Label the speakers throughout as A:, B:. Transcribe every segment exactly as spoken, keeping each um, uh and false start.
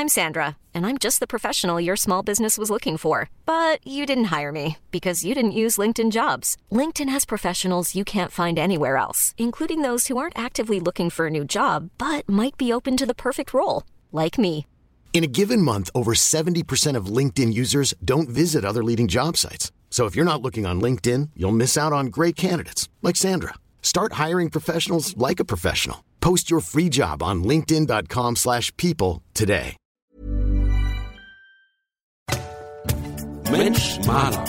A: I'm Sandra, and I'm just the professional your small business was looking for. But you didn't hire me because you didn't use LinkedIn Jobs. LinkedIn has professionals you can't find anywhere else, including those who aren't actively looking for a new job, but might be open to the perfect role, like me.
B: In a given month, over seventy percent of LinkedIn users don't visit other leading job sites. So if you're not looking on LinkedIn, you'll miss out on great candidates like Sandra. Start hiring professionals like a professional. Post your free job on linkedin dot com slash people today.
C: Mensch Maler.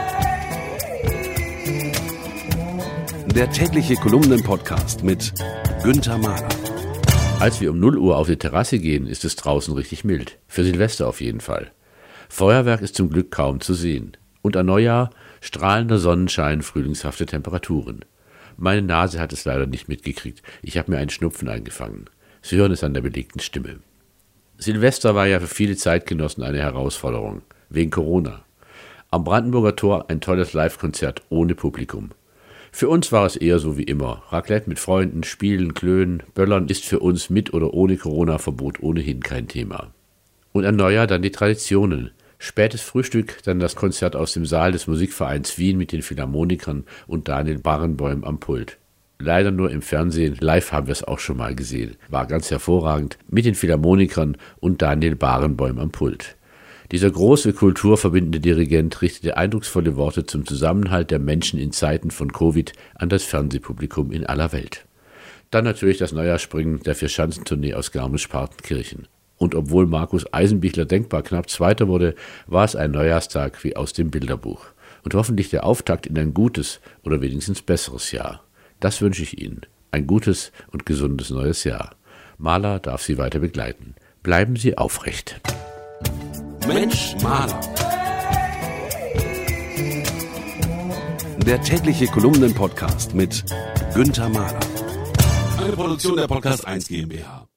C: Der tägliche Kolumnen-Podcast mit Günther Mahler.
D: Als wir um null Uhr auf die Terrasse gehen, ist es draußen richtig mild. Für Silvester auf jeden Fall. Feuerwerk ist zum Glück kaum zu sehen. Und an Neujahr strahlender Sonnenschein, frühlingshafte Temperaturen. Meine Nase hat es leider nicht mitgekriegt. Ich habe mir einen Schnupfen eingefangen. Sie hören es an der belegten Stimme. Silvester war ja für viele Zeitgenossen eine Herausforderung. Wegen Corona. Am Brandenburger Tor ein tolles Live-Konzert ohne Publikum. Für uns war es eher so wie immer. Raclette mit Freunden, Spielen, Klönen, Böllern ist für uns mit oder ohne Corona-Verbot ohnehin kein Thema. Und an Neujahr dann die Traditionen. Spätes Frühstück, dann das Konzert aus dem Saal des Musikvereins Wien mit den Philharmonikern und Daniel Barenboim am Pult. Leider nur im Fernsehen, live haben wir es auch schon mal gesehen. War ganz hervorragend mit den Philharmonikern und Daniel Barenboim am Pult. Dieser große kulturverbindende Dirigent richtete eindrucksvolle Worte zum Zusammenhalt der Menschen in Zeiten von Covid an das Fernsehpublikum in aller Welt. Dann natürlich das Neujahrsspringen der Vierschanzentournee aus Garmisch-Partenkirchen. Und obwohl Markus Eisenbichler denkbar knapp Zweiter wurde, war es ein Neujahrstag wie aus dem Bilderbuch. Und hoffentlich der Auftakt in ein gutes oder wenigstens besseres Jahr. Das wünsche ich Ihnen. Ein gutes und gesundes neues Jahr. Mahler darf Sie weiter begleiten. Bleiben Sie aufrecht.
C: Mensch Maler. Der tägliche Kolumnen-Podcast mit Günther Mahler. Eine Produktion der Podcast eins GmbH.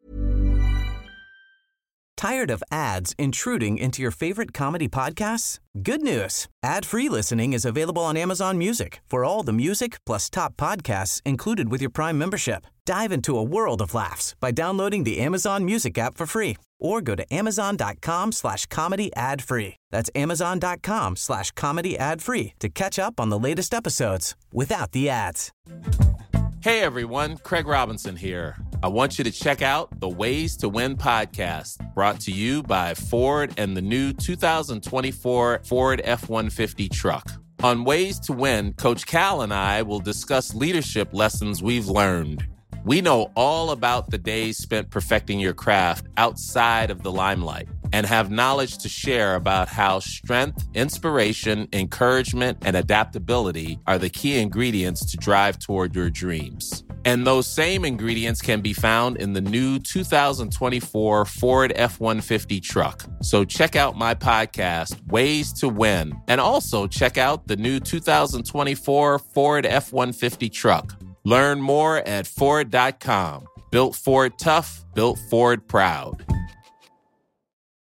E: Tired of ads intruding into your favorite comedy podcasts? Good news. Ad-free listening is available on Amazon Music for all the music plus top podcasts included with your Prime membership. Dive into a world of laughs by downloading the Amazon Music app for free or go to amazon.com slash comedy ad free. That's amazon.com slash comedy ad free to catch up on the latest episodes without the ads.
F: Hey everyone, Craig Robinson here. I want you to check out the Ways to Win podcast, brought to you by Ford and the new two thousand twenty-four Ford F one fifty truck. On Ways to Win, Coach Cal and I will discuss leadership lessons we've learned. We know all about the days spent perfecting your craft outside of the limelight and have knowledge to share about how strength, inspiration, encouragement, and adaptability are the key ingredients to drive toward your dreams. And those same ingredients can be found in the new two thousand twenty-four Ford F one fifty truck. So check out my podcast, Ways to Win, and also check out the new two thousand twenty-four Ford F one fifty truck. Learn more at Ford dot com. Built Ford tough, built Ford proud.